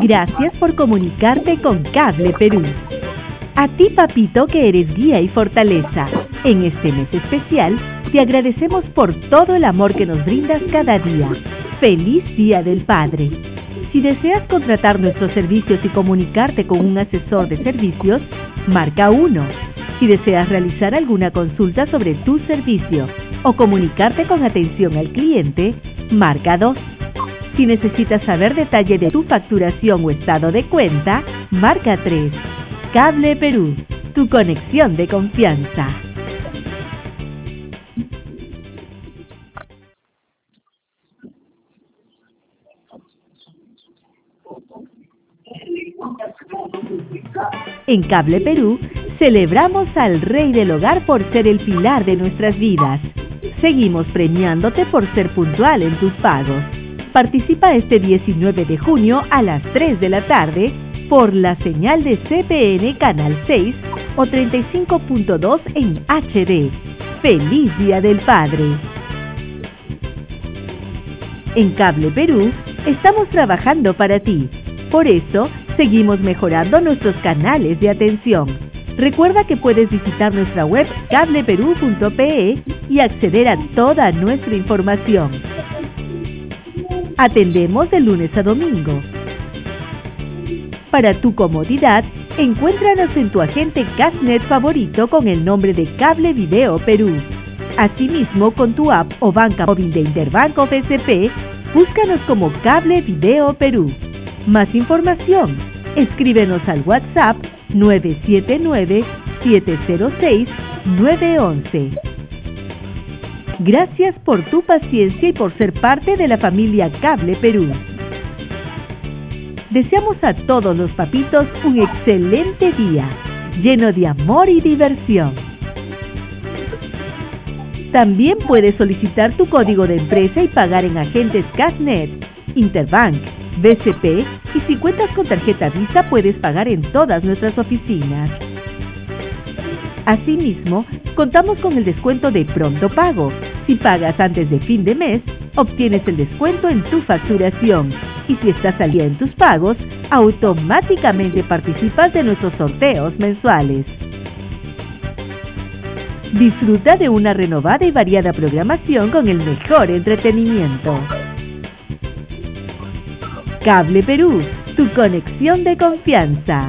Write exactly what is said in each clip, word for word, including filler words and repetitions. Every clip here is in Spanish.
Gracias por comunicarte con Cable Perú. A ti, papito, que eres guía y fortaleza. En este mes especial, te agradecemos por todo el amor que nos brindas cada día. ¡Feliz Día del Padre! Si deseas contratar nuestros servicios y comunicarte con un asesor de servicios, marca uno. Si deseas realizar alguna consulta sobre tu servicio o comunicarte con atención al cliente, marca dos. Si necesitas saber detalle de tu facturación o estado de cuenta, marca tres. Cable Perú, tu conexión de confianza. En Cable Perú, celebramos al Rey del Hogar por ser el pilar de nuestras vidas. Seguimos premiándote por ser puntual en tus pagos. Participa este diecinueve de junio a las tres de la tarde por la señal de C P N Canal seis o treinta y cinco punto dos en H D. ¡Feliz Día del Padre! En Cable Perú, estamos trabajando para ti. Por eso, seguimos mejorando nuestros canales de atención. Recuerda que puedes visitar nuestra web cable perú punto pe y acceder a toda nuestra información. Atendemos de lunes a domingo. Para tu comodidad, encuéntranos en tu agente Cashnet favorito con el nombre de Cable Video Perú. Asimismo, con tu app o banca móvil de Interbank o B C P, búscanos como Cable Video Perú. Más información, escríbenos al WhatsApp nueve siete nueve, siete cero seis, nueve uno uno. Gracias por tu paciencia y por ser parte de la familia Cable Perú. Deseamos a todos los papitos un excelente día, lleno de amor y diversión. También puedes solicitar tu código de empresa y pagar en agentes Cashnet, Interbank, B C P y si cuentas con tarjeta Visa puedes pagar en todas nuestras oficinas. Asimismo, contamos con el descuento de Pronto Pago. Si pagas antes de fin de mes, obtienes el descuento en tu facturación. Y si estás al día en tus pagos, automáticamente participas de nuestros sorteos mensuales. Disfruta de una renovada y variada programación con el mejor entretenimiento. Cable Perú, tu conexión de confianza.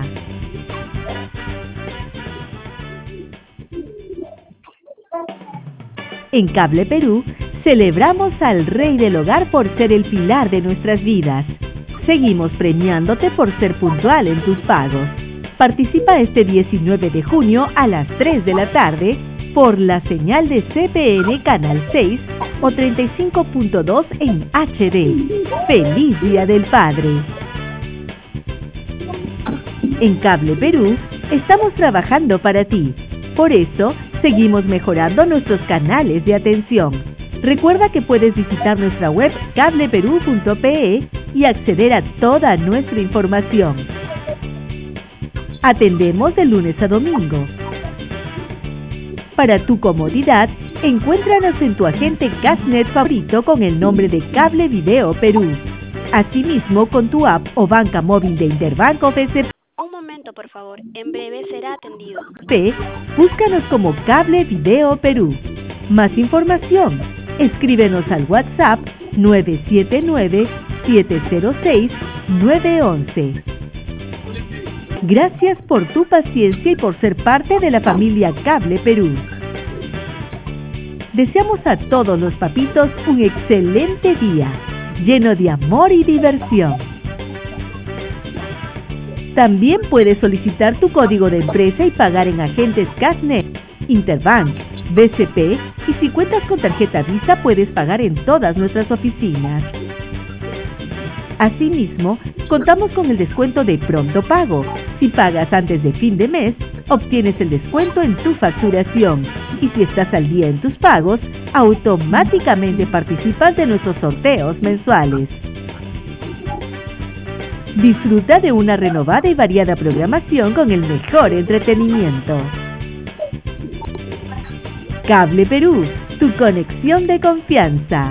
En Cable Perú, celebramos al Rey del Hogar por ser el pilar de nuestras vidas. Seguimos premiándote por ser puntual en tus pagos. Participa este diecinueve de junio a las tres de la tarde por la señal de C P N Canal seis o treinta y cinco punto dos en H D. ¡Feliz Día del Padre! En Cable Perú, estamos trabajando para ti. Por eso, seguimos mejorando nuestros canales de atención. Recuerda que puedes visitar nuestra web cable perú punto pe y acceder a toda nuestra información. Atendemos de lunes a domingo. Para tu comodidad, encuéntranos en tu agente Cashnet favorito con el nombre de Cable Video Perú. Asimismo, con tu app o banca móvil de Interbank o B C P. Un momento, por favor. En breve será atendido. P, búscanos como Cable Video Perú. Más información, escríbenos al WhatsApp nueve siete nueve, siete cero seis, nueve uno uno. Gracias por tu paciencia y por ser parte de la familia Cable Perú. Deseamos a todos los papitos un excelente día, lleno de amor y diversión. También puedes solicitar tu código de empresa y pagar en agentes Cashnet, Interbank, B C P y si cuentas con tarjeta Visa puedes pagar en todas nuestras oficinas. Asimismo, contamos con el descuento de Pronto Pago. Si pagas antes de fin de mes, obtienes el descuento en tu facturación. Y si estás al día en tus pagos, automáticamente participas de nuestros sorteos mensuales. Disfruta de una renovada y variada programación con el mejor entretenimiento. Cable Perú, tu conexión de confianza.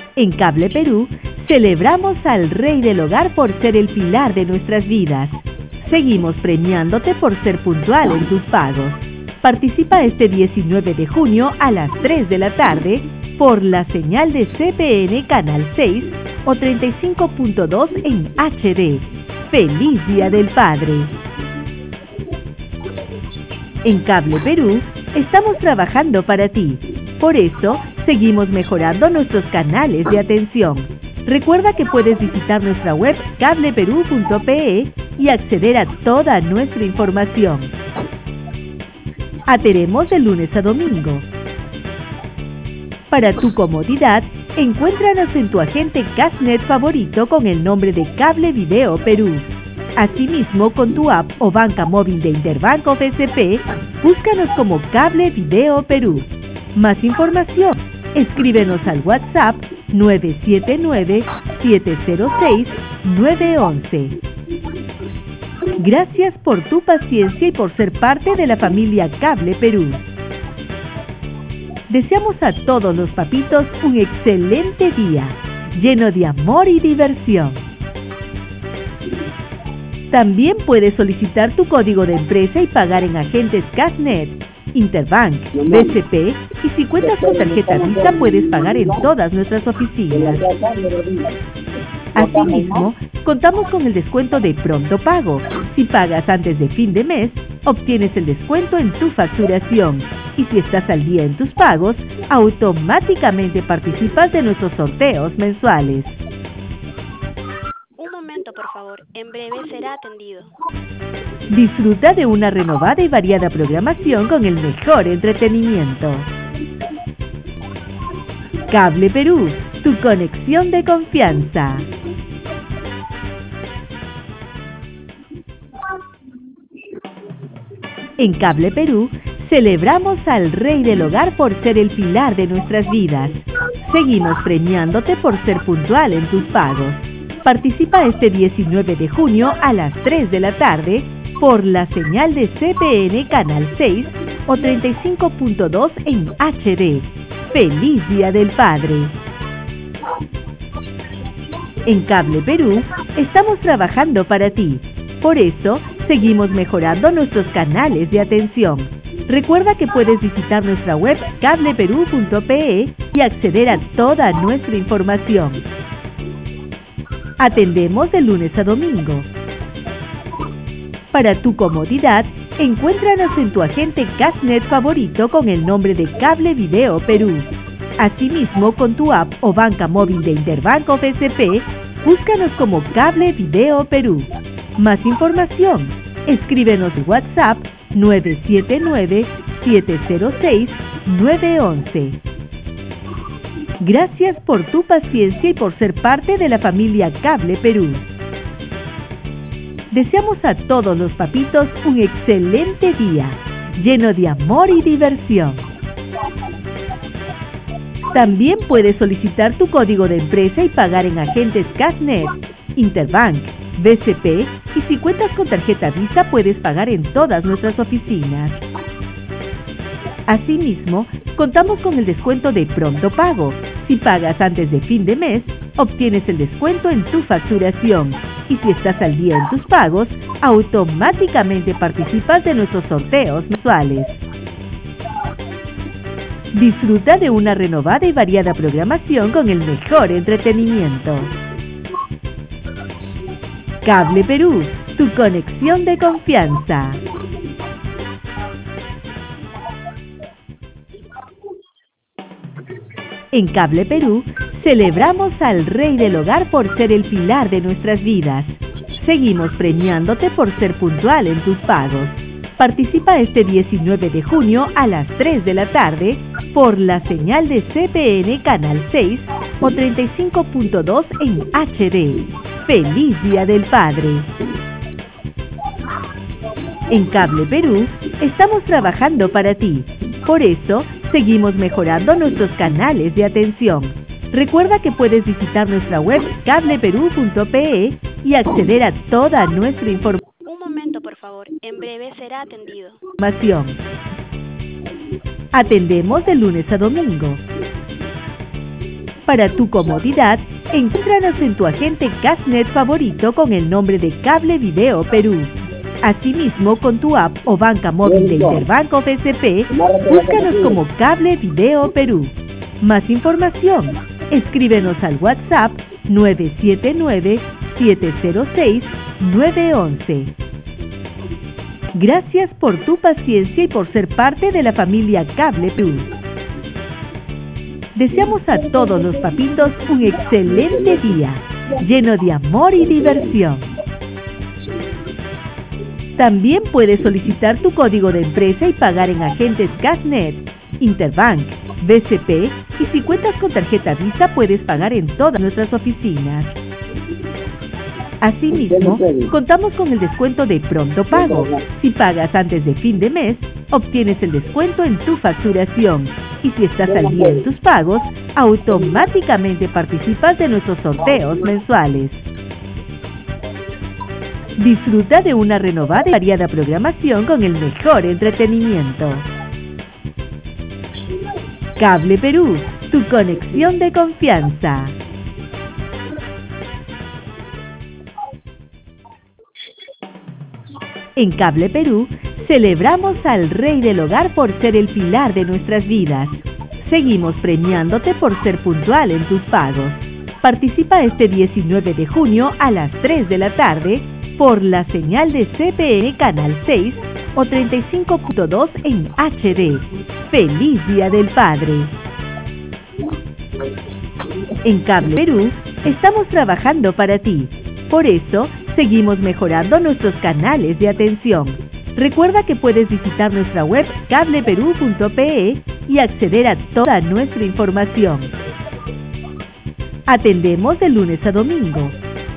En Cable Perú, celebramos al Rey del Hogar por ser el pilar de nuestras vidas. Seguimos premiándote por ser puntual en tus pagos. Participa este diecinueve de junio a las tres de la tarde por la señal de C P N Canal seis o treinta y cinco punto dos en H D. ¡Feliz Día del Padre! En Cable Perú, estamos trabajando para ti. Por eso, seguimos mejorando nuestros canales de atención. Recuerda que puedes visitar nuestra web cable perú punto pe y acceder a toda nuestra información. Atenemos de lunes a domingo. Para tu comodidad, encuéntranos en tu agente Cashnet favorito con el nombre de Cable Video Perú. Asimismo, con tu app o banca móvil de Interbanco B C P, búscanos como Cable Video Perú. Más información, escríbenos al WhatsApp nueve siete nueve, siete cero seis, nueve uno uno. Gracias por tu paciencia y por ser parte de la familia Cable Perú. Deseamos a todos los papitos un excelente día, lleno de amor y diversión. También puedes solicitar tu código de empresa y pagar en agentes Cashnet, Interbank, B C P y si cuentas con tarjeta Visa puedes pagar en todas nuestras oficinas. Asimismo, contamos con el descuento de Pronto Pago. Si pagas antes de fin de mes, obtienes el descuento en tu facturación. Y si estás al día en tus pagos, automáticamente participas de nuestros sorteos mensuales. Un momento, por favor. En breve será atendido. Disfruta de una renovada y variada programación con el mejor entretenimiento. Cable Perú, tu conexión de confianza. En Cable Perú, celebramos al Rey del Hogar por ser el pilar de nuestras vidas. Seguimos premiándote por ser puntual en tus pagos. Participa este diecinueve de junio a las tres de la tarde por la señal de C P N Canal seis o treinta y cinco punto dos en H D. ¡Feliz Día del Padre! En Cable Perú, estamos trabajando para ti. Por eso, seguimos mejorando nuestros canales de atención. Recuerda que puedes visitar nuestra web cable perú punto pe y acceder a toda nuestra información. Atendemos de lunes a domingo. Para tu comodidad, encuéntranos en tu agente Cashnet favorito con el nombre de Cable Video Perú. Asimismo, con tu app o banca móvil de Interbanco B C P, búscanos como Cable Video Perú. Más información, escríbenos en WhatsApp nueve siete nueve, siete cero seis, nueve uno uno. Gracias por tu paciencia y por ser parte de la familia Cable Perú. Deseamos a todos los papitos un excelente día, lleno de amor y diversión. También puedes solicitar tu código de empresa y pagar en agentes Cashnet, Interbank, B C P y si cuentas con tarjeta Visa puedes pagar en todas nuestras oficinas. Asimismo, contamos con el descuento de Pronto Pago. Si pagas antes de fin de mes, obtienes el descuento en tu facturación. Y si estás al día en tus pagos, automáticamente participas de nuestros sorteos mensuales. Disfruta de una renovada y variada programación con el mejor entretenimiento. Cable Perú, tu conexión de confianza. En Cable Perú, celebramos al Rey del Hogar por ser el pilar de nuestras vidas. Seguimos premiándote por ser puntual en tus pagos. Participa este diecinueve de junio a las tres de la tarde por la señal de C P N Canal seis o treinta y cinco punto dos en H D. ¡Feliz Día del Padre! En Cable Perú, estamos trabajando para ti. Por eso, seguimos mejorando nuestros canales de atención. Recuerda que puedes visitar nuestra web cable perú punto pe y acceder a toda nuestra información. Un momento, por favor. En breve será atendido. Atendemos de lunes a domingo. Para tu comodidad, encuéntranos en tu agente Cashnet favorito con el nombre de Cable Video Perú. Asimismo, con tu app o banca móvil de Interbanco F S P, búscanos como Cable Video Perú. Más información, escríbenos al WhatsApp nueve siete nueve, siete cero seis, nueve once. Gracias por tu paciencia y por ser parte de la familia Cable Perú. Deseamos a todos los papitos un excelente día, lleno de amor y diversión. También puedes solicitar tu código de empresa y pagar en agentes Cashnet, Interbank, B C P, y si cuentas con tarjeta Visa puedes pagar en todas nuestras oficinas. Asimismo, contamos con el descuento de pronto pago. Si pagas antes de fin de mes, obtienes el descuento en tu facturación. Y si estás al día en tus pagos, automáticamente participas de nuestros sorteos mensuales. Disfruta de una renovada y variada programación con el mejor entretenimiento. Cable Perú, tu conexión de confianza. En Cable Perú, celebramos al Rey del Hogar por ser el pilar de nuestras vidas. Seguimos premiándote por ser puntual en tus pagos. Participa este diecinueve de junio a las tres de la tarde por la señal de C P N Canal seis o treinta y cinco punto dos en H D. ¡Feliz Día del Padre! En Cable Perú, estamos trabajando para ti. Por eso, seguimos mejorando nuestros canales de atención. Recuerda que puedes visitar nuestra web cable perú punto pe y acceder a toda nuestra información. Atendemos de lunes a domingo.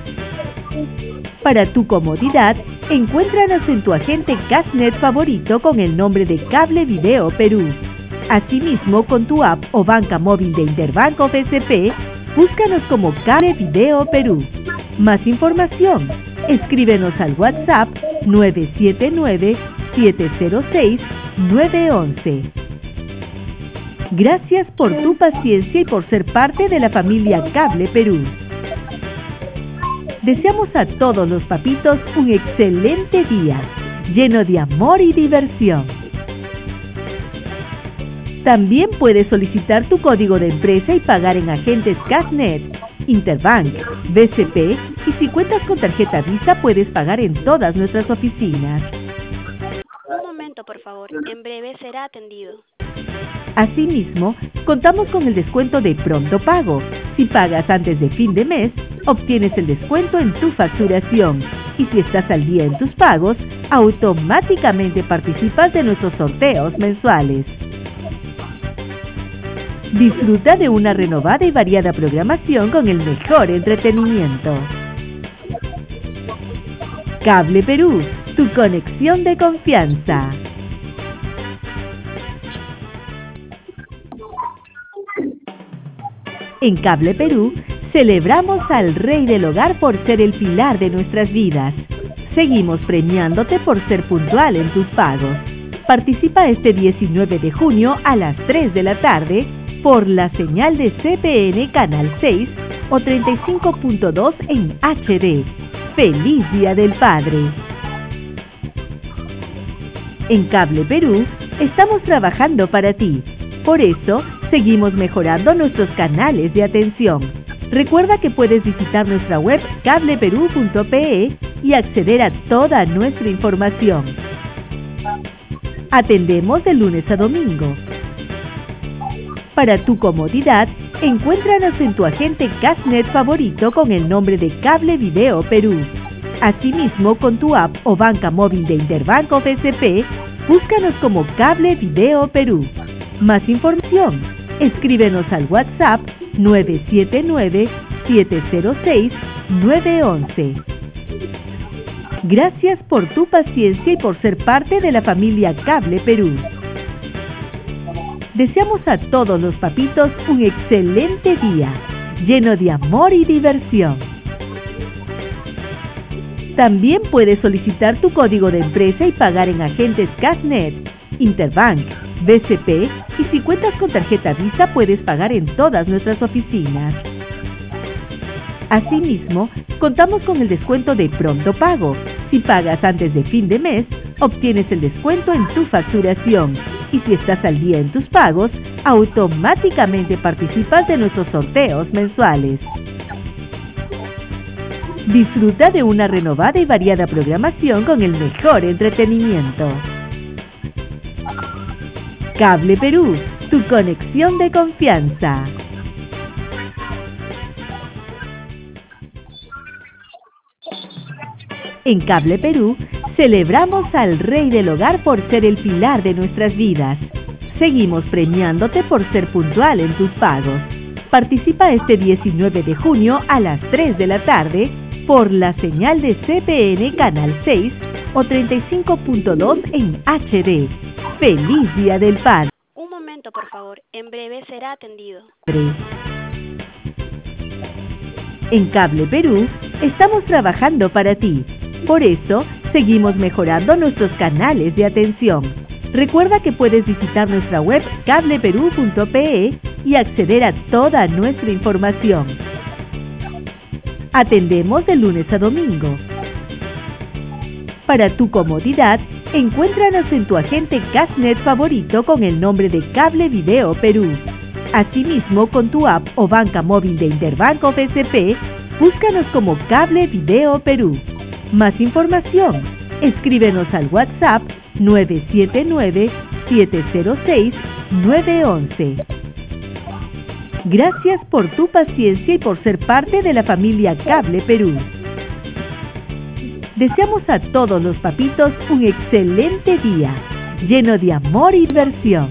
Para tu comodidad, encuéntranos en tu agente Cashnet favorito con el nombre de Cable Video Perú. Asimismo, con tu app o banca móvil de Interbanco F S P, búscanos como Cable Video Perú. Más información, escríbenos al WhatsApp nueve siete nueve, siete cero seis, nueve once. Gracias por tu paciencia y por ser parte de la familia Cable Perú. Deseamos a todos los papitos un excelente día, lleno de amor y diversión. También puedes solicitar tu código de empresa y pagar en agentes Cashnet, Interbank, B C P, y si cuentas con tarjeta Visa puedes pagar en todas nuestras oficinas. Un momento, por favor. En breve será atendido. Asimismo, contamos con el descuento de pronto pago. Si pagas antes de fin de mes, obtienes el descuento en tu facturación. Y si estás al día en tus pagos, automáticamente participas de nuestros sorteos mensuales. Disfruta de una renovada y variada programación con el mejor entretenimiento. Cable Perú, tu conexión de confianza. En Cable Perú, celebramos al Rey del Hogar por ser el pilar de nuestras vidas. Seguimos premiándote por ser puntual en tus pagos. Participa este diecinueve de junio a las tres de la tarde por la señal de C P N Canal seis o treinta y cinco punto dos en H D. ¡Feliz Día del Padre! En Cable Perú, estamos trabajando para ti. Por eso, seguimos mejorando nuestros canales de atención. Recuerda que puedes visitar nuestra web cable perú punto pe y acceder a toda nuestra información. Atendemos de lunes a domingo. Para tu comodidad, encuéntranos en tu agente Cashnet favorito con el nombre de Cable Video Perú. Asimismo, con tu app o banca móvil de Interbanco F S P, búscanos como Cable Video Perú. Más información, escríbenos al WhatsApp nueve siete nueve, siete cero seis, nueve once. Gracias por tu paciencia y por ser parte de la familia Cable Perú. Deseamos a todos los papitos un excelente día, lleno de amor y diversión. También puedes solicitar tu código de empresa y pagar en agentes Cashnet, Interbank, B C P y si cuentas con tarjeta Visa puedes pagar en todas nuestras oficinas. Asimismo, contamos con el descuento de Pronto Pago. Si pagas antes de fin de mes, obtienes el descuento en tu facturación. Y si estás al día en tus pagos, automáticamente participas de nuestros sorteos mensuales. Disfruta de una renovada y variada programación con el mejor entretenimiento. Cable Perú, tu conexión de confianza. En Cable Perú, celebramos al Rey del Hogar por ser el pilar de nuestras vidas. Seguimos premiándote por ser puntual en tus pagos. Participa este diecinueve de junio a las tres de la tarde por la señal de C P N Canal seis o treinta y cinco punto dos en H D. ¡Feliz Día del Padre! Un momento, por favor. En breve será atendido. En Cable Perú, estamos trabajando para ti. Por eso, seguimos mejorando nuestros canales de atención. Recuerda que puedes visitar nuestra web cable perú punto pe y acceder a toda nuestra información. Atendemos de lunes a domingo. Para tu comodidad, encuéntranos en tu agente Cashnet favorito con el nombre de Cable Video Perú. Asimismo, con tu app o banca móvil de Interbanco B C P, búscanos como Cable Video Perú. Más información, escríbenos al WhatsApp nueve siete nueve, siete cero seis, nueve uno uno. Gracias por tu paciencia y por ser parte de la familia Cable Perú. Deseamos a todos los papitos un excelente día, lleno de amor y diversión.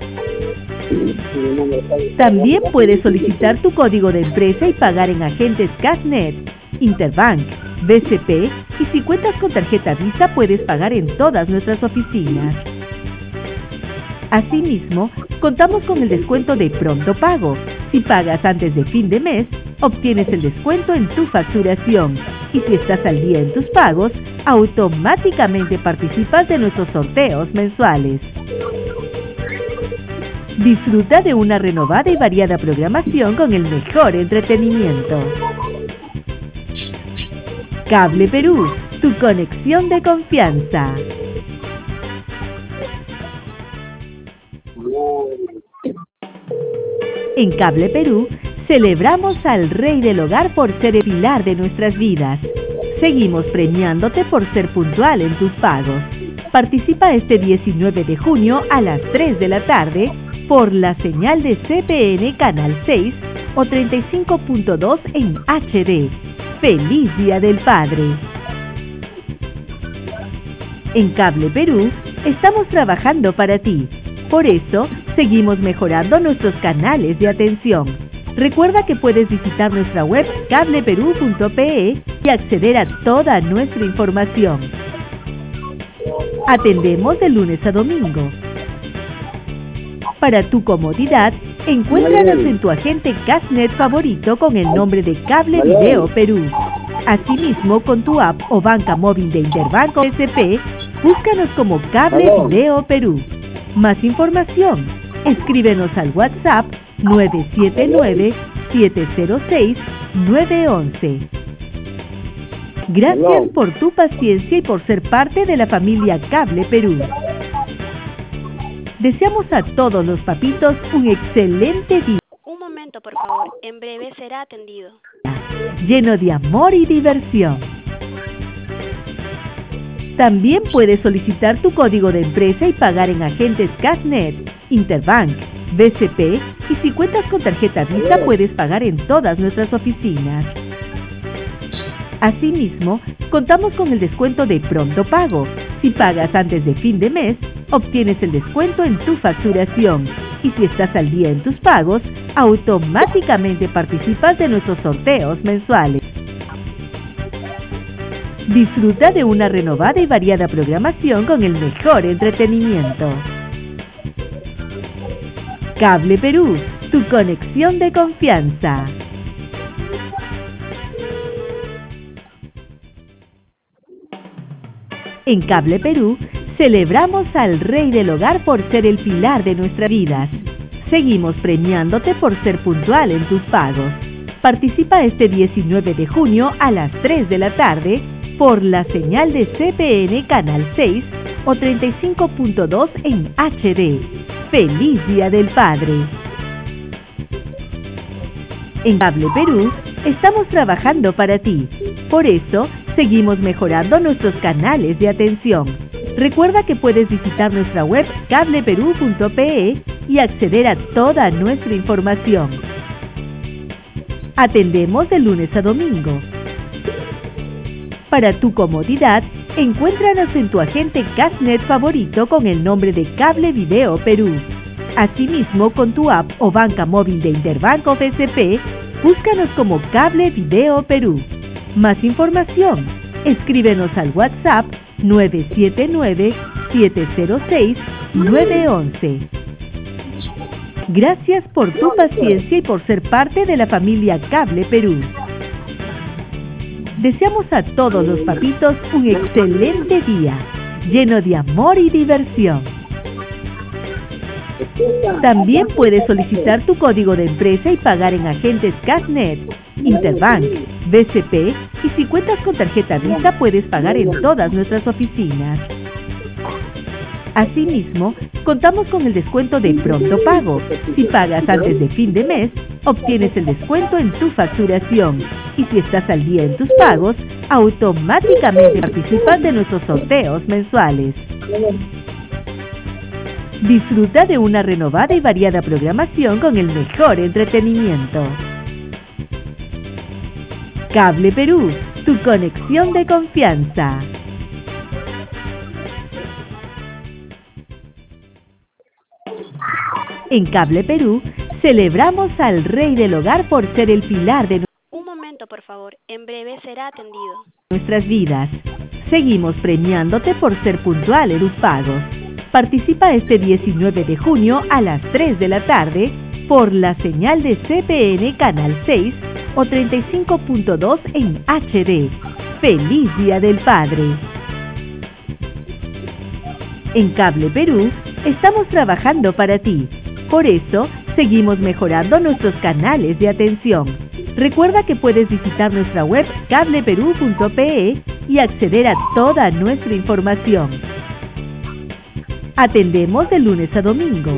También puedes solicitar tu código de empresa y pagar en agentes Cashnet, Interbank, B C P y si cuentas con tarjeta Visa puedes pagar en todas nuestras oficinas. Asimismo, contamos con el descuento de Pronto Pago. Si pagas antes de fin de mes, obtienes el descuento en tu facturación. Y si estás al día en tus pagos, automáticamente participas de nuestros sorteos mensuales. Disfruta de una renovada y variada programación con el mejor entretenimiento. Cable Perú, tu conexión de confianza. En Cable Perú, celebramos al Rey del Hogar por ser el pilar de nuestras vidas. Seguimos premiándote por ser puntual en tus pagos. Participa este diecinueve de junio a las tres de la tarde por la señal de C P N Canal seis o treinta y cinco punto dos en H D. ¡Feliz Día del Padre! En Cable Perú, estamos trabajando para ti. Por eso, seguimos mejorando nuestros canales de atención. Recuerda que puedes visitar nuestra web cable perú punto pe y acceder a toda nuestra información. Atendemos de lunes a domingo. Para tu comodidad, encuéntranos en tu agente Cashnet favorito con el nombre de Cable Video Perú. Asimismo, con tu app o banca móvil de Interbanco B C P, búscanos como Cable Video Perú. Más información, escríbenos al WhatsApp nueve siete nueve, siete cero seis, nueve uno uno. Gracias por tu paciencia y por ser parte de la familia Cable Perú. Deseamos a todos los papitos un excelente día. Un momento, por favor. En breve será atendido. Lleno de amor y diversión. También puedes solicitar tu código de empresa y pagar en agentes Cashnet, Interbank, B C P y si cuentas con tarjeta Visa puedes pagar en todas nuestras oficinas. Asimismo, contamos con el descuento de Pronto Pago. Si pagas antes de fin de mes, obtienes el descuento en tu facturación. Y si estás al día en tus pagos, automáticamente participas de nuestros sorteos mensuales. Disfruta de una renovada y variada programación con el mejor entretenimiento. Cable Perú, tu conexión de confianza. En Cable Perú, celebramos al Rey del Hogar por ser el pilar de nuestras vidas. Seguimos premiándote por ser puntual en tus pagos. Participa este diecinueve de junio a las tres de la tarde por la señal de C P N Canal seis o treinta y cinco punto dos en H D. ¡Feliz Día del Padre! En Cable Perú estamos trabajando para ti. Por eso, seguimos mejorando nuestros canales de atención. Recuerda que puedes visitar nuestra web cable perú punto pe y acceder a toda nuestra información. Atendemos de lunes a domingo. Para tu comodidad, encuéntranos en tu agente Cashnet favorito con el nombre de Cable Video Perú. Asimismo, con tu app o banca móvil de Interbank o B C P, búscanos como Cable Video Perú. Más información, escríbenos al WhatsApp nueve siete nueve, siete cero seis, nueve uno uno. Gracias por tu paciencia y por ser parte de la familia Cable Perú. Deseamos a todos los papitos un excelente día, lleno de amor y diversión. También puedes solicitar tu código de empresa y pagar en agentes Cashnet, Interbank, B C P y si cuentas con tarjeta Visa puedes pagar en todas nuestras oficinas. Asimismo, contamos con el descuento de Pronto Pago. Si pagas antes de fin de mes, obtienes el descuento en tu facturación. Y si estás al día en tus pagos, automáticamente participas de nuestros sorteos mensuales. Disfruta de una renovada y variada programación con el mejor entretenimiento. Cable Perú, tu conexión de confianza. En Cable Perú, celebramos al Rey del Hogar por ser el pilar de Un momento, por favor. En breve será atendido. nuestras vidas. Seguimos premiándote por ser puntual en tus pagos. Participa este diecinueve de junio a las tres de la tarde por la señal de C P N Canal seis o treinta y cinco punto dos en H D. ¡Feliz Día del Padre! En Cable Perú estamos trabajando para ti. Por eso, seguimos mejorando nuestros canales de atención. Recuerda que puedes visitar nuestra web cable perú punto pe y acceder a toda nuestra información. Atendemos de lunes a domingo.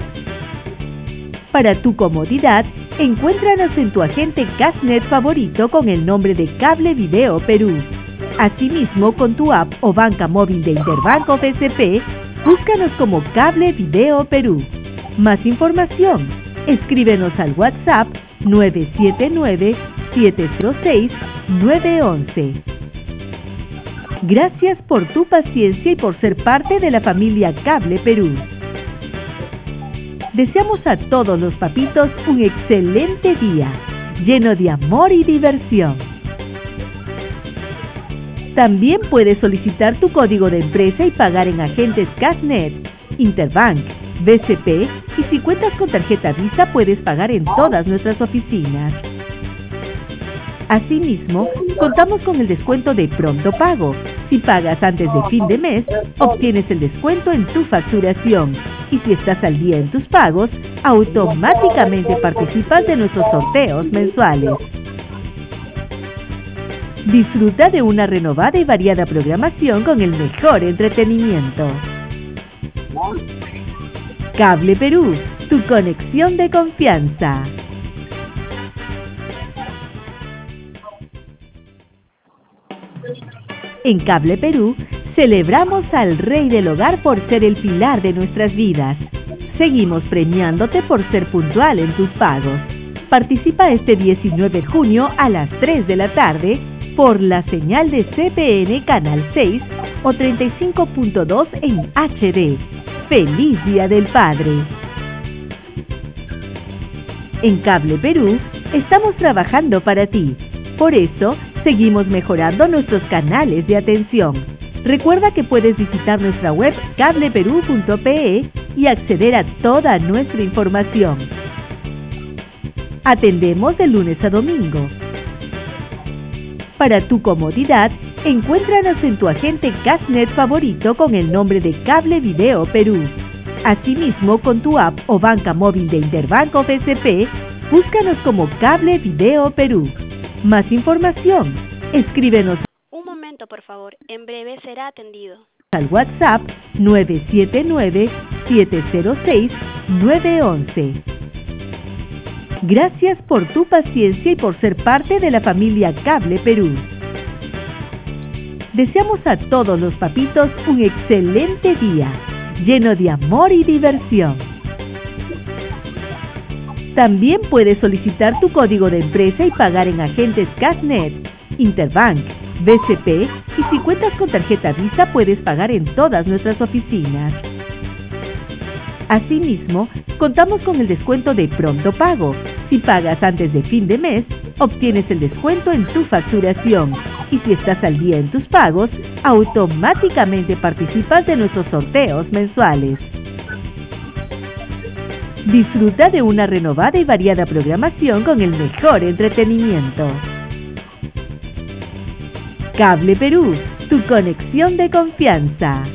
Para tu comodidad, encuéntranos en tu agente Cashnet favorito con el nombre de Cable Video Perú. Asimismo, con tu app o banca móvil de Interbank o B C P, búscanos como Cable Video Perú. Más información, escríbenos al WhatsApp nueve siete nueve, siete cero seis, nueve uno uno. Gracias por tu paciencia y por ser parte de la familia Cable Perú. Deseamos a todos los papitos un excelente día, lleno de amor y diversión. También puedes solicitar tu código de empresa y pagar en agentes Cashnet, Interbank, B C P y si cuentas con tarjeta Visa puedes pagar en todas nuestras oficinas. Asimismo, contamos con el descuento de Pronto Pago. Si pagas antes de fin de mes, obtienes el descuento en tu facturación. Y si estás al día en tus pagos, automáticamente participas de nuestros sorteos mensuales. Disfruta de una renovada y variada programación con el mejor entretenimiento. Cable Perú, tu conexión de confianza. En Cable Perú, celebramos al Rey del Hogar por ser el pilar de nuestras vidas. Seguimos premiándote por ser puntual en tus pagos. Participa este diecinueve de junio a las tres de la tarde por la señal de C P N Canal seis o treinta y cinco punto dos en H D. ¡Feliz Día del Padre! En Cable Perú estamos trabajando para ti. Por eso, seguimos mejorando nuestros canales de atención. Recuerda que puedes visitar nuestra web cable perú punto pe y acceder a toda nuestra información. Atendemos de lunes a domingo. Para tu comodidad, Encuéntranos en tu agente Cashnet favorito con el nombre de Cable Video Perú. Asimismo, con tu app o banca móvil de Interbank o B C P, búscanos como Cable Video Perú. Más información, escríbenos Un momento, por favor. En breve será atendido. al WhatsApp nueve siete nueve, siete cero seis, nueve uno uno. Gracias por tu paciencia y por ser parte de la familia Cable Perú. Deseamos a todos los papitos un excelente día, lleno de amor y diversión. También puedes solicitar tu código de empresa y pagar en agentes Cashnet, Interbank, B C P, y si cuentas con tarjeta Visa puedes pagar en todas nuestras oficinas. Asimismo, contamos con el descuento de Pronto Pago. Si pagas antes de fin de mes, obtienes el descuento en tu facturación. Y si estás al día en tus pagos, automáticamente participas de nuestros sorteos mensuales. Disfruta de una renovada y variada programación con el mejor entretenimiento. Cable Perú, tu conexión de confianza.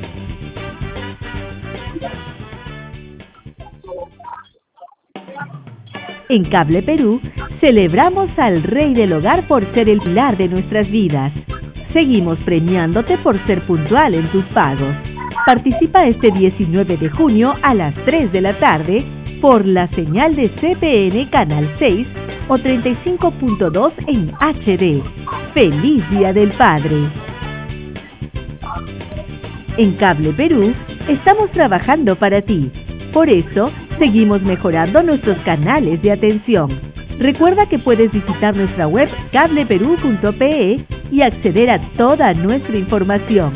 En Cable Perú, celebramos al Rey del Hogar por ser el pilar de nuestras vidas. Seguimos premiándote por ser puntual en tus pagos. Participa este diecinueve de junio a las tres de la tarde por la señal de C P N Canal seis o treinta y cinco punto dos en H D. ¡Feliz Día del Padre! En Cable Perú, estamos trabajando para ti. Por eso, seguimos mejorando nuestros canales de atención. Recuerda que puedes visitar nuestra web cable perú punto pe y acceder a toda nuestra información.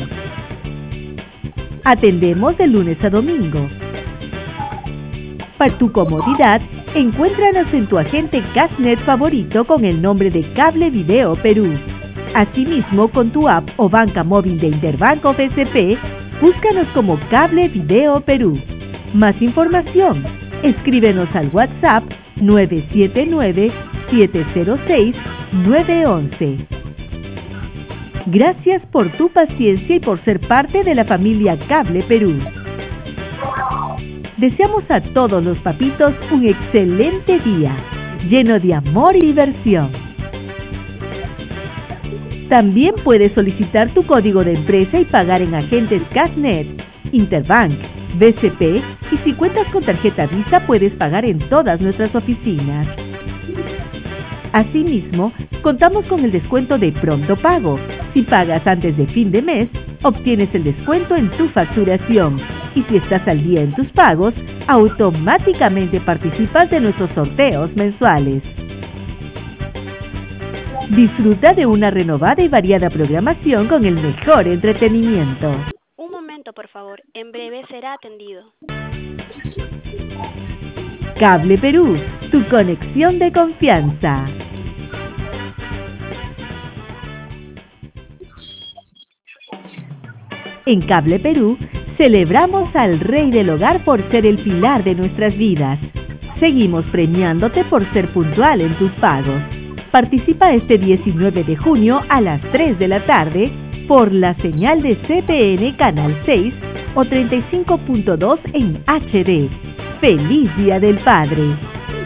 Atendemos de lunes a domingo. Para tu comodidad, encuéntranos en tu agente Cashnet favorito con el nombre de Cable Video Perú. Asimismo, con tu app o banca móvil de Interbank o B C P, búscanos como Cable Video Perú. Más información, escríbenos al WhatsApp nueve siete nueve, siete cero seis, nueve uno uno. Gracias por tu paciencia y por ser parte de la familia Cable Perú. Deseamos a todos los papitos un excelente día, lleno de amor y diversión. También puedes solicitar tu código de empresa y pagar en agentes Cashnet, Interbank, B C P, y si cuentas con tarjeta Visa puedes pagar en todas nuestras oficinas. Asimismo, contamos con el descuento de Pronto Pago. Si pagas antes de fin de mes, obtienes el descuento en tu facturación. Y si estás al día en tus pagos, automáticamente participas de nuestros sorteos mensuales. Disfruta de una renovada y variada programación con el mejor entretenimiento. Un momento, por favor. En breve será atendido. Cable Perú, tu conexión de confianza. En Cable Perú, celebramos al Rey del Hogar por ser el pilar de nuestras vidas. Seguimos premiándote por ser puntual en tus pagos. Participa este diecinueve de junio a las tres de la tarde por la señal de C P N Canal seis o treinta y cinco punto dos en H D. ¡Feliz Día del Padre!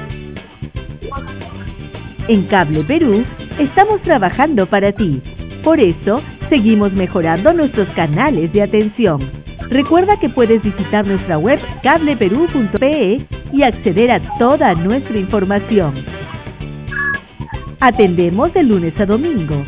En Cable Perú, estamos trabajando para ti. Por eso, seguimos mejorando nuestros canales de atención. Recuerda que puedes visitar nuestra web cable perú punto pe y acceder a toda nuestra información. Atendemos de lunes a domingo.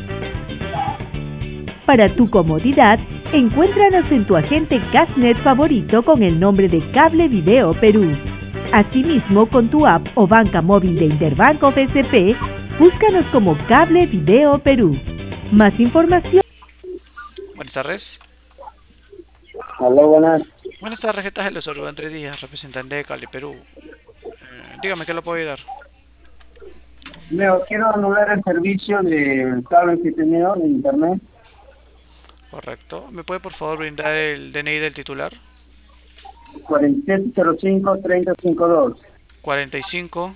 Para tu comodidad, encuéntranos en tu agente Cashnet favorito con el nombre de Cable Video Perú. Asimismo, con tu app o banca móvil de Interbank o B C P, búscanos como Cable Video Perú. Más información. Buenas tardes. Hola, buenas. Buenas tardes, ¿qué tal? El Osorio Entre Díaz, representante de Cable Perú. Eh, dígame, ¿qué le puedo ayudar? Leo, quiero anular el servicio del cable que he tenido de internet. Correcto. ¿Me puede por favor brindar el D N I del titular? cuarenta y siete cero cinco, treinta cincuenta y dos. cuarenta y cinco.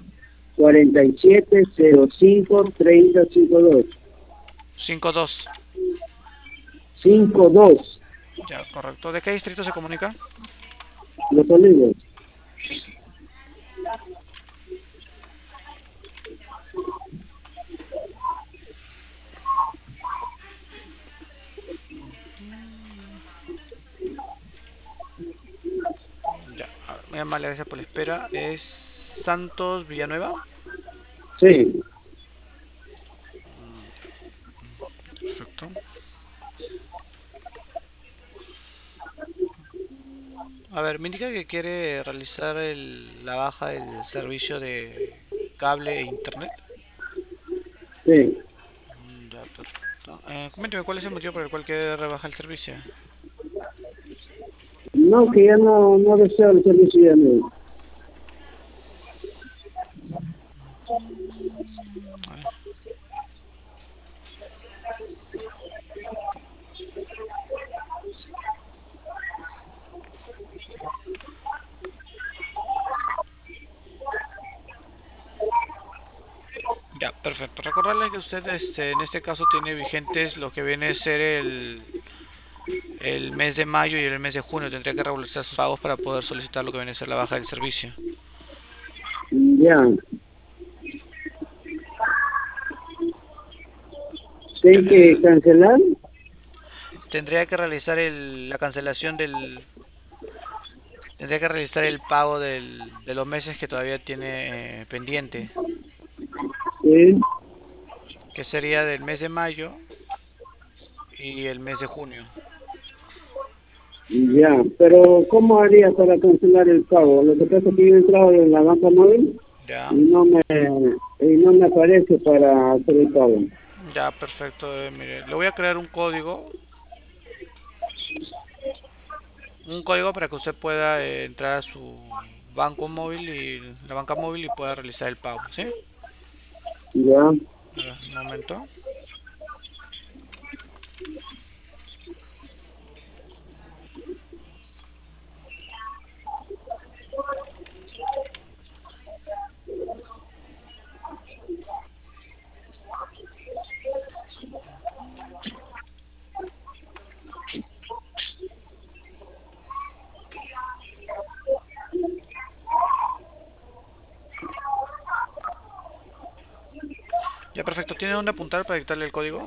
cuarenta y siete cero cinco, treinta cincuenta y dos. cincuenta y dos. cinco dos. Ya, correcto. ¿De qué distrito se comunica? Los Olivos. Ya, a ver, muy amable, gracias por la espera. ¿Es Santos Villanueva? Sí. Perfecto. A ver, me indica que quiere realizar el- la baja del servicio de cable e internet. Sí. Mm, Ya, perfecto. Eh, coménteme, ¿cuál es el motivo por el cual quiere rebajar el servicio? No, que ya no, no deseo el servicio ya no. A ver. Ya, perfecto. Recordarle que usted este, en este caso tiene vigentes lo que viene a ser el, el mes de mayo y el mes de junio. Tendría que regularizar sus pagos para poder solicitar lo que viene a ser la baja del servicio. Ya. Ya, ¿Tengo que el- cancelar? tendría que realizar el, la cancelación del... Tendría que realizar el pago del, de los meses que todavía tiene eh, pendiente, Sí. que sería del mes de mayo y el mes de junio. Ya. Pero, ¿cómo haría para cancelar el pago? Lo que pasa es que yo he entrado en la banca móvil y Ya, no me, y no me aparece para hacer el pago. ya, perfecto. Eh, mire, le voy a crear un código, un código para que usted pueda eh, entrar a su banco móvil y la banca móvil y pueda realizar el pago, ¿sí? Ya. A ver, un momento. Ya, perfecto. ¿Tiene dónde apuntar para dictarle el código?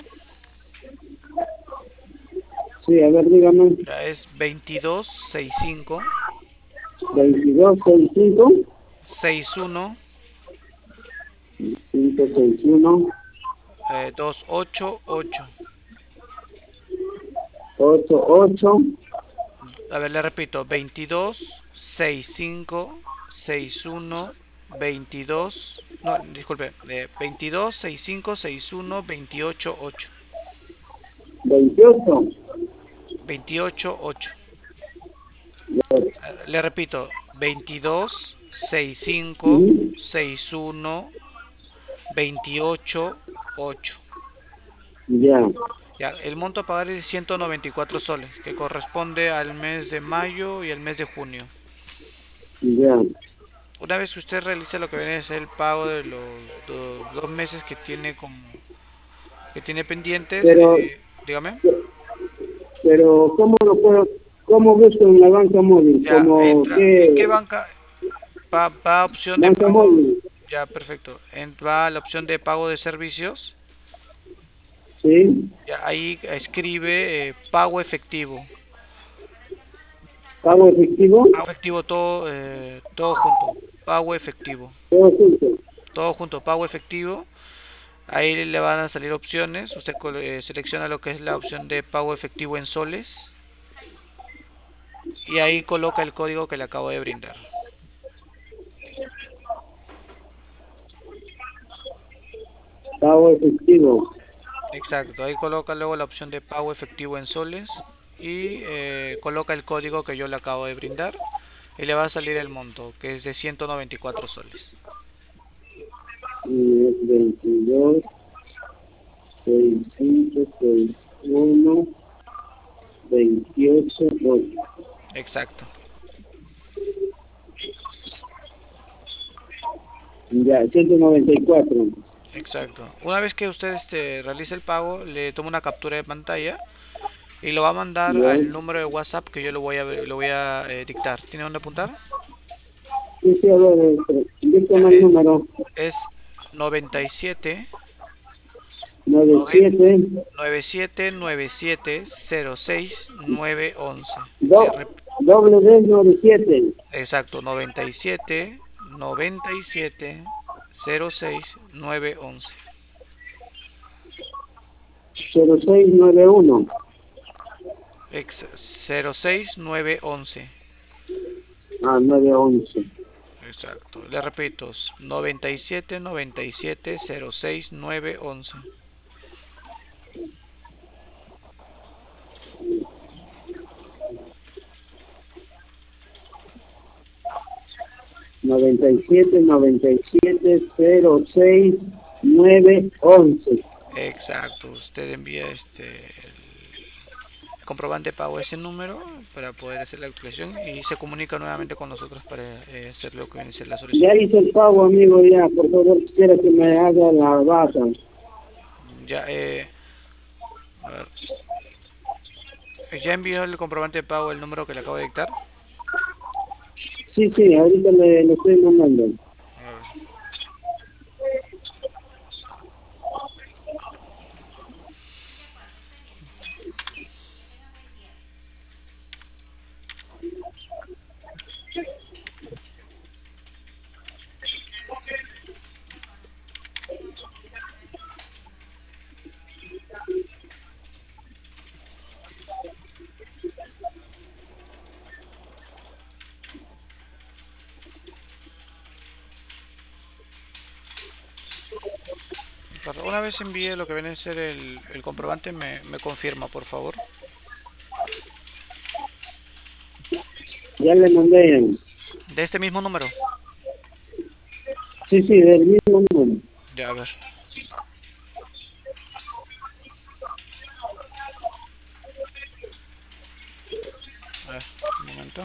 Sí, a ver, dígame. Ya, es veintidós sesenta y cinco veintidós sesenta y cinco, sesenta y uno cinco seis uno, eh, doscientos ochenta y ocho. ocho ocho. A ver, le repito, veintidós sesenta y cinco sesenta y uno veintidós, no, disculpe, eh, veintidós sesenta y cinco sesenta y uno veintiocho ocho. veintiocho. veintiocho ocho. Ya. Eh, Le repito, veintidós sesenta y cinco Ujú. sesenta y uno veintiocho ocho. Ya. Ya, el monto a pagar es ciento noventa y cuatro soles, que corresponde al mes de mayo y el mes de junio. Ya. Una vez que usted realice lo que viene a ser el pago de los do- dos meses que tiene como que tiene pendientes, Pero, eh, dígame. pero, ¿cómo lo puedo, cómo busco en la banca móvil? Ya, ¿Cómo entra. ¿En qué qué? banca va, va a opción de Banca pago? móvil. Ya, perfecto. En- va a la opción de pago de servicios. Sí. Ya, ahí escribe eh, pago efectivo. Pago efectivo. Pago efectivo todo, eh, todo junto. Pago efectivo. Todo junto. Todo junto, pago efectivo. Ahí le van a salir opciones. Usted col- eh, selecciona lo que es la opción de pago efectivo en soles. Y ahí coloca el código que le acabo de brindar. Pago efectivo. Exacto, ahí coloca luego la opción de pago efectivo en soles y eh, coloca el código que yo le acabo de brindar y le va a salir el monto, que es de ciento noventa y cuatro soles. Y es veintidós, sesenta y cinco, sesenta y uno, veintiocho, ocho. Exacto. Ya, ciento noventa y cuatro. Exacto. Una vez que usted este, realice el pago, le toma una captura de pantalla y lo va a mandar Ya. al número de WhatsApp que yo lo voy a, lo voy a eh, dictar. ¿Tiene dónde apuntar? Sí, sí, a ver, este, Ya, dígame el es, número. es noventa y siete nueve noven- siete noventa y siete noventa y siete cero seis nueve once. Le do, rep- doble D nueve siete exacto, noventa y siete noventa y siete cero seis nueve once. cero seis nueve uno. Ex cero seis nueve once. Ah, nueve once. Exacto. Le repito, noventa y siete noventa y siete cero seis nueve once. noventa y siete noventa y siete cero seis nueve once. Exacto. Usted envía este el comprobante de pago a ese número para poder hacer la actualización y se comunica nuevamente con nosotros para eh, hacer lo que viene a ser la Ya solicitud. hice el pago, amigo, ya. Por favor, quisiera que me haga la baja. Ya, eh, a ver, ya envió el comprobante de pago el número que le acabo de dictar. Sí, sí, ahorita le, le estoy mandando. A ver, para- una vez envíe lo que viene a ser el, el comprobante, me, me confirma, por favor. Ya le mandé. De este mismo número. Sí, sí, del mismo número. Ya, a ver. A ver, un momento.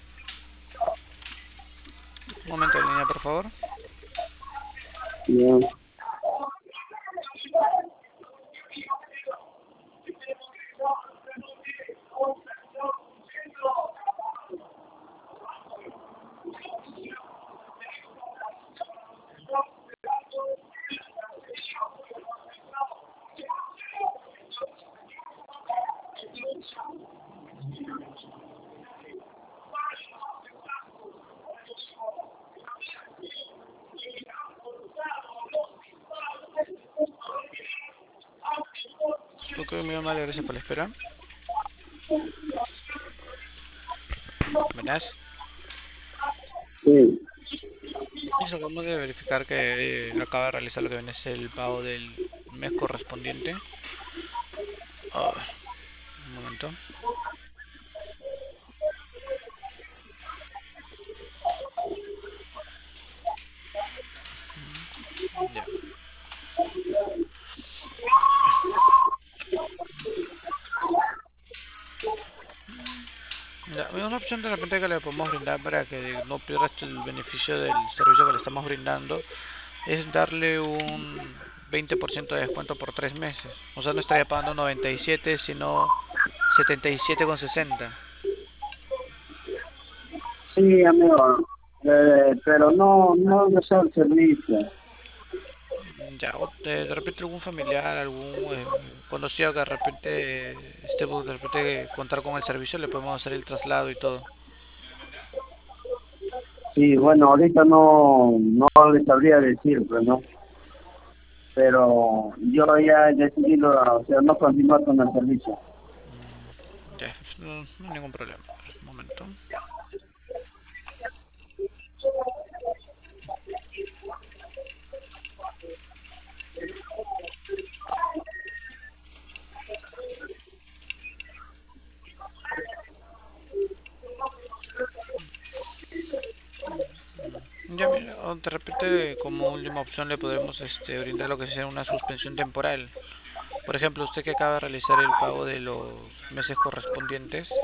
Un momento en línea, por favor. Ya. Ok, muy amable, gracias por la espera. Verás. Sí. Listo, acabamos de verificar que eh, acaba de realizar lo que viene a ser el pago del mes correspondiente. A ver, un momento. Ya. Ya, una opción de repente que le podemos brindar para que no pierdas el beneficio del servicio que le estamos brindando es darle un veinte por ciento de descuento por tres meses. O sea, no estaría pagando noventa y siete, sino setenta y siete con sesenta. Sí, amigo. Eh, pero no, no deseo el servicio. Ya, o de, de repente algún familiar, algún eh, conocido que de repente eh, esté por de repente contar con el servicio, le podemos hacer el traslado y todo. Sí, bueno, ahorita no, no le sabría decir, pues, ¿no? Pero yo ya he decidido, o sea, no continuar con el servicio. Ya, no, no hay ningún problema. Un momento. Ya, mira, o de repente como última opción le podemos este, brindar lo que sea una suspensión temporal. Por ejemplo, usted que acaba de realizar el pago de los meses correspondientes.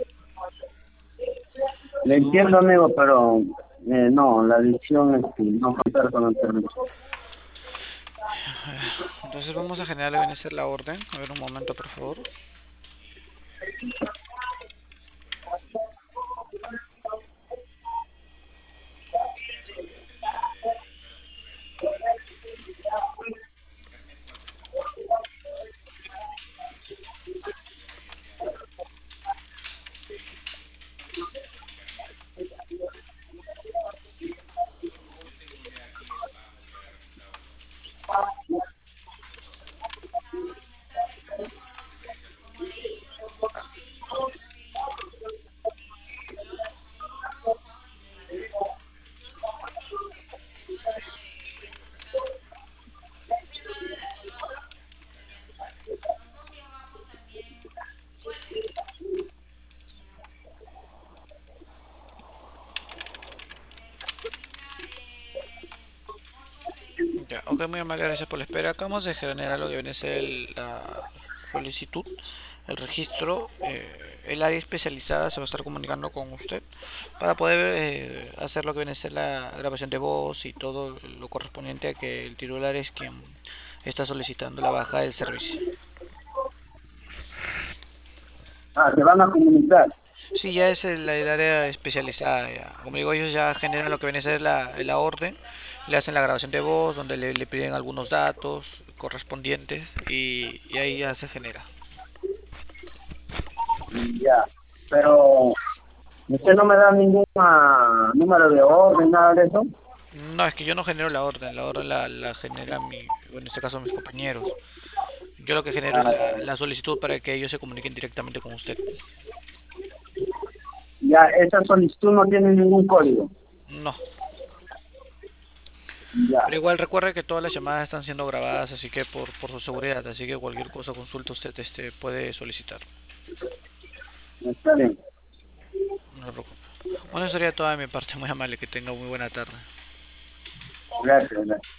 Le En un entiendo, momento. amigo, pero eh, no, la decisión es que no contar con el servicio. Entonces vamos a generar lo que viene a ser la orden. A ver un momento, por favor. Ya, ok, muy amable, gracias por la espera. Acabamos de generar lo que viene a ser el- la solicitud, el registro. Eh, el área especializada se va a estar comunicando con usted para poder eh, hacer lo que viene a ser la grabación de voz y todo lo correspondiente a que el titular es quien está solicitando la baja del servicio. Ah, se van a comunicar. Sí, ya es el, el área especializada. Ya. Como digo, ellos ya generan lo que viene a ser la, la orden, le hacen la grabación de voz, donde le, le piden algunos datos correspondientes y, y ahí ya se genera. Ya, pero usted no me da ningún ah, número de orden, nada de eso. No, es que yo no genero la orden, la orden la, la genera mi, bueno, en este caso mis compañeros. Yo lo que genero es Ah, la, la solicitud para que ellos se comuniquen directamente con usted. ya, esa solicitud no tiene ningún código. No, Ya, pero igual recuerde que todas las llamadas están siendo grabadas, así que por, por su seguridad, así que cualquier cosa consulta usted este puede solicitar. está bien. No se preocupe. Bueno, eso sería todo de mi parte, muy amable, que tenga muy buena tarde. Gracias, gracias.